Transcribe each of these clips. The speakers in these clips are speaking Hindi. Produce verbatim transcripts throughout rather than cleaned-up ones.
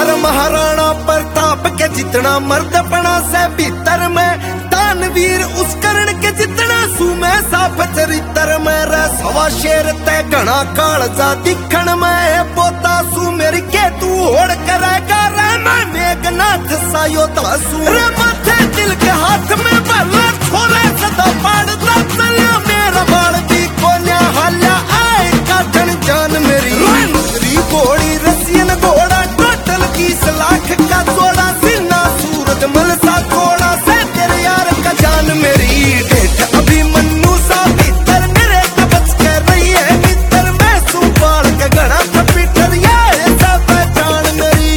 अरे महाराणा प्रताप के जितना मर्दपना से भीतर में, दानवीर उस कर्ण के जितना सुमे साफ चरित्र में रे। सवा शेर ते घना कालजा दिखण में, पोता सु मेरी के तू होड़ करेगा रे। मैं मेघनाथ सा योद्धा सु रे, माथे दिल के हाथ में भला छोरे सदा पाड़ता चलिया। मेरा बाल भी कोन्या हाल्या आए काटन जान मेरी। मेरी घोड़ी रसियन घोड़ा टोटल बीस लाख का जोड़ा, सिन्ना सूरज मल सा थोड़ा से तेरे यार का जान मेरी। डेट अभी मन्नू सा भीतर मेरे कबच कर रही है मित्र। मैं सुपाल के घड़ा कपीटर ये सब पहचान मेरी।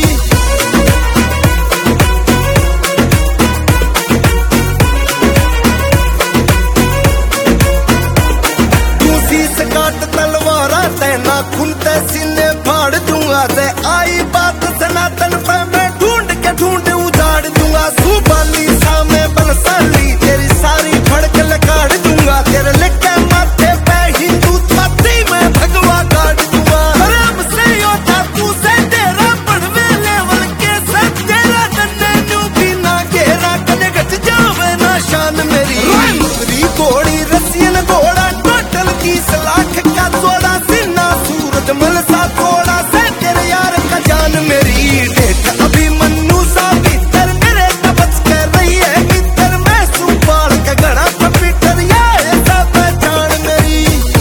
तू शीश काट तलवारा तेना खुनते सीने फाड़ दूंगा से। आई बात सनातन पे मैं ढूंढ के ढूंढ उजाड़ दूंगा। सुबाली सा में बलशाली तेरी सारी फड़क लकाड़ दूंगा। तेरे लिखे माथे पे हिंदुत्वती मैं भगवा काट दूंगा। राम से योद्धा तू से तेरा पड़वे लेवल के सब तेरा दन्ने न्यू भी ना घेरा कदे घट जावे ना शान मेरी। मेरी घोड़ी रसियन घोड़ा टोटल बीस लाख का जोड़ा, सिन्ना सूरज मल सा थोड़ा से तेरे यार का जान मेरी। डेट अभी मन्नू सा भीतर मेरे कबच कर रही है मित्र। मैं सुपाल के घड़ा कपीटर ये सब पहचान मेरी।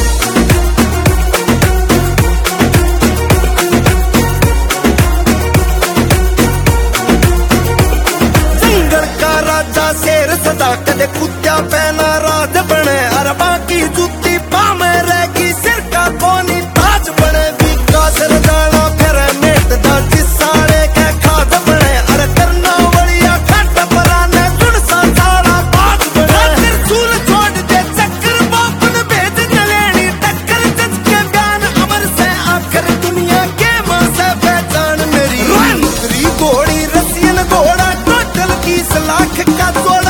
जंगल का राजा शेर सदा कदे कुत्ता पहना राज बने। अरे बाकी जुत्ती पामे रहेगी सिर का कोनी ताज बने। विकास रजाना फिर मेट दा जिसाड़े के खाद बने। अरे करना वड़िया खट पराने गुण सा सारा बात बने। त्रिशूल छोड़ दे चक्र बापन भेज नलेनी टक्कर जज के बयान अमर से आखिर दुनिया के मां से पहचान मेरी। मेरी घोड़ी रसियन घोड़ा टोटल बीस लाख का जोड़ा,